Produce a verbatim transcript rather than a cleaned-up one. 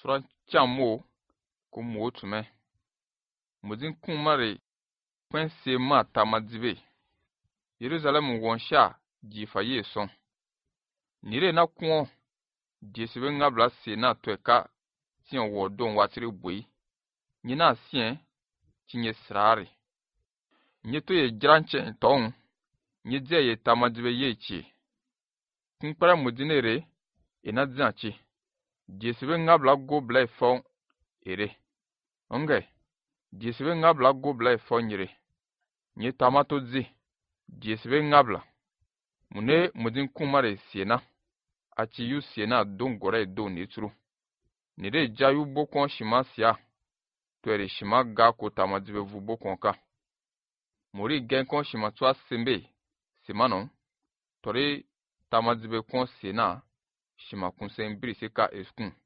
sura chamo ko mo tume mudin kun mare kwen se ma tamadzibe Jerusalem won sha ji faye son nire na kun jesibe ngabla se na tweka tian wo don watire bui nyina sien tinye srare nyeto ye granche ton nyedze ye tamadzibe ye chi kun para mudinere ena dzanchi jesibe ngabla go blai fon ere onge jesibe ngabla go blai fon nyire nye tamato zi jesibe ngabla mune mudin kumare siena achi yu siena don gore do nitru nire jayu bokon shima sia twere shima ga ko tamadzibe vu bokon ka muri gen kon shima twa sembe simano tore tamadzibe kon siena shima kunsen briseka eskun